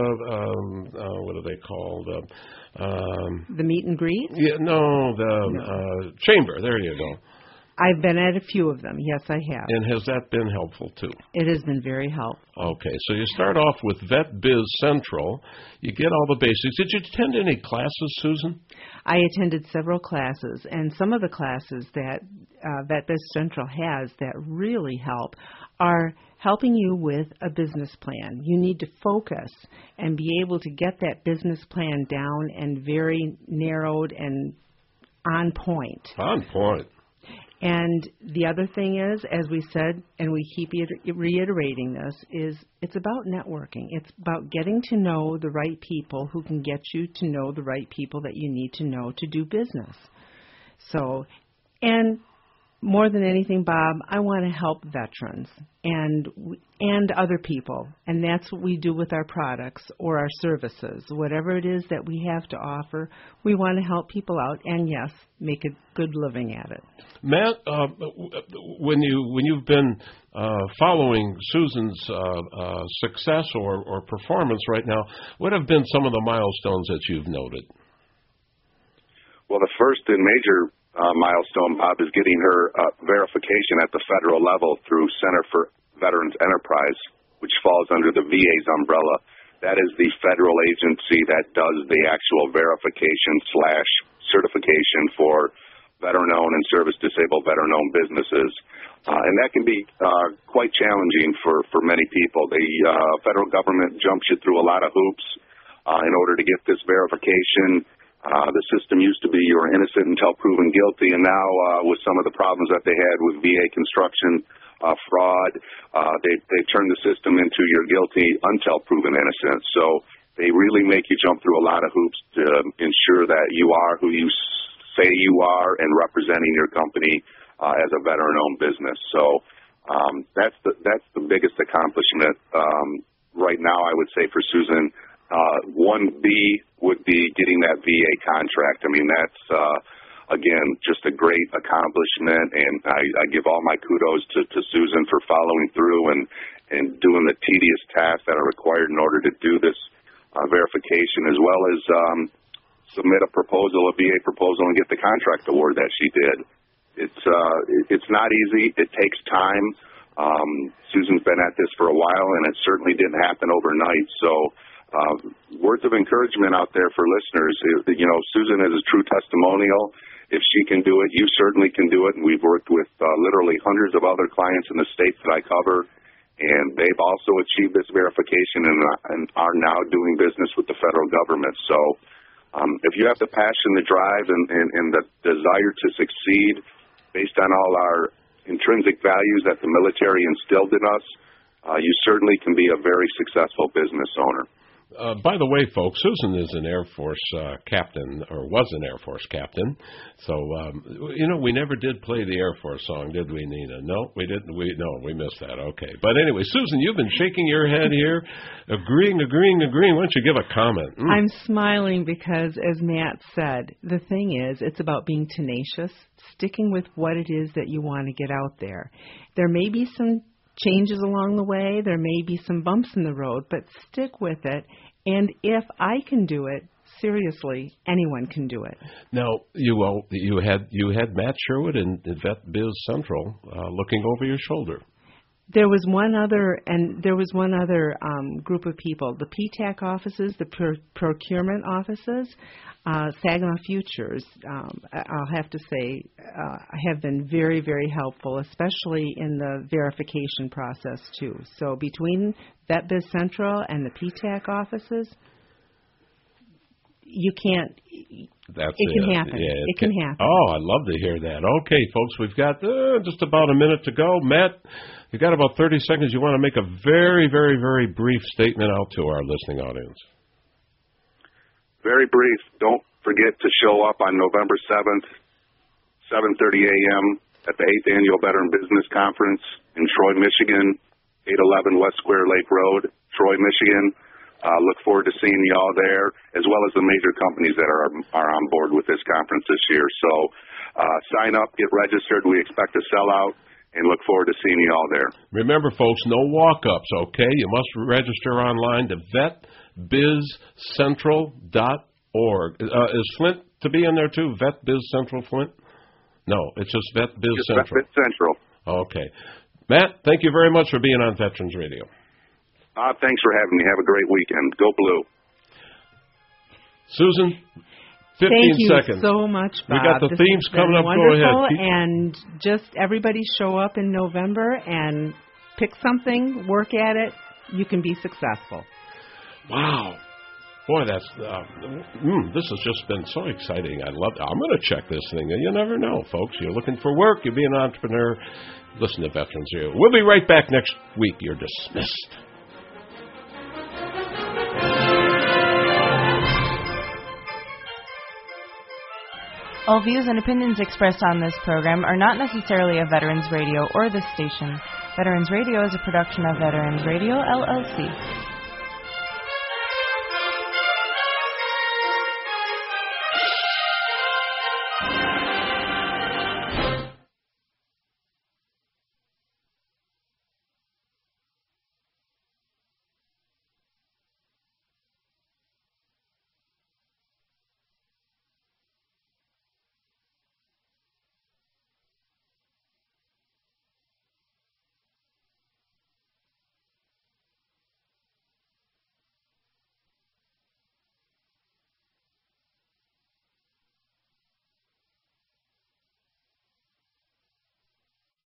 What are they called? The meet and greet? Yeah, the chamber. There you go. I've been at a few of them. Yes, I have. And has that been helpful, too? It has been very helpful. Okay, so you start off with VetBiz Central. You get all the basics. Did you attend any classes, Susan? I attended several classes, and some of the classes that VetBiz Central has that really help are helping you with a business plan. You need to focus and be able to get that business plan down and very narrowed and on point. On point. And the other thing is, as we said, and we keep reiterating this, is it's about networking. It's about getting to know the right people who can get you to know the right people that you need to know to do business. So, and more than anything, Bob, I want to help veterans and other people, and that's what we do with our products or our services. Whatever it is that we have to offer, we want to help people out, and yes, make a good living at it. Matt, when you've been following Susan's success or performance right now, what have been some of the milestones that you've noted? Well, the first and major milestone, Bob, is getting her verification at the federal level through Center for Veterans Enterprise, which falls under the VA's umbrella. That is the federal agency that does the actual verification/certification for veteran-owned and service-disabled veteran-owned businesses. And that can be quite challenging for many people. The federal government jumps you through a lot of hoops in order to get this verification. The system used to be you were innocent until proven guilty, and now with some of the problems that they had with VA construction fraud, they've turned the system into you're guilty until proven innocent. So they really make you jump through a lot of hoops to ensure that you are who you say you are and representing your company as a veteran-owned business. So That's the biggest accomplishment right now, I would say, for Susan. 1B would be getting that VA contract. I mean, that's, again, just a great accomplishment, and I give all my kudos to Susan for following through and doing the tedious tasks that are required in order to do this verification, as well as submit a VA proposal, and get the contract award that she did. It's not easy. It takes time. Susan's been at this for a while, and it certainly didn't happen overnight. So words of encouragement out there for listeners. Susan is a true testimonial. If she can do it, you certainly can do it. And we've worked with literally hundreds of other clients in the states that I cover, and they've also achieved this verification and are now doing business with the federal government. So if you have the passion, the drive, and the desire to succeed based on all our intrinsic values that the military instilled in us, you certainly can be a very successful business owner. By the way, folks, Susan is an Air Force captain, or was an Air Force captain. So, we never did play the Air Force song, did we, Nina? No, we didn't. We missed that. Okay. But anyway, Susan, you've been shaking your head here, agreeing. Why don't you give a comment? I'm smiling because, as Matt said, the thing is, it's about being tenacious, sticking with what it is that you want to get out there. There may be some changes along the way. There may be some bumps in the road, but stick with it. And if I can do it, seriously, anyone can do it. Now, you had Matt Sherwood and Vet Biz Central looking over your shoulder. There was one other group of people, the PTAC offices, the procurement offices, Saginaw Futures, I'll have to say, have been very, very helpful, especially in the verification process, too. So between Vet Biz Central and the PTAC offices, it can happen. Yeah, it can happen. Oh, I'd love to hear that. Okay, folks, we've got just about a minute to go. Matt, you've got about 30 seconds. You want to make a very, very, very brief statement out to our listening audience. Very brief. Don't forget to show up on November 7th, 7:30 a.m. at the 8th Annual Veteran Business Conference in Troy, Michigan, 811 West Square Lake Road, Troy, Michigan. Look forward to seeing you all there, as well as the major companies that are on board with this conference this year. So sign up, get registered. We expect to sell out, and look forward to seeing you all there. Remember, folks, no walk-ups, okay? You must register online to vetbizcentral.org. Is Flint to be in there, too? Vet Biz Central Flint? No, it's just Vet Biz Central. Vet Biz Central. Okay. Matt, thank you very much for being on Veterans Radio. Thanks for having me. Have a great weekend. Go Blue. Susan, 15 seconds. Thank you so much, Bob. We got the themes coming up. Wonderful. Go ahead. And just everybody show up in November and pick something, work at it. You can be successful. Wow. Boy, this has just been so exciting. I'm going to check this thing. You never know, folks. You're looking for work. You'll be an entrepreneur. Listen to Veterans Radio. We'll be right back next week. You're dismissed. All views and opinions expressed on this program are not necessarily of Veterans Radio or this station. Veterans Radio is a production of Veterans Radio, LLC.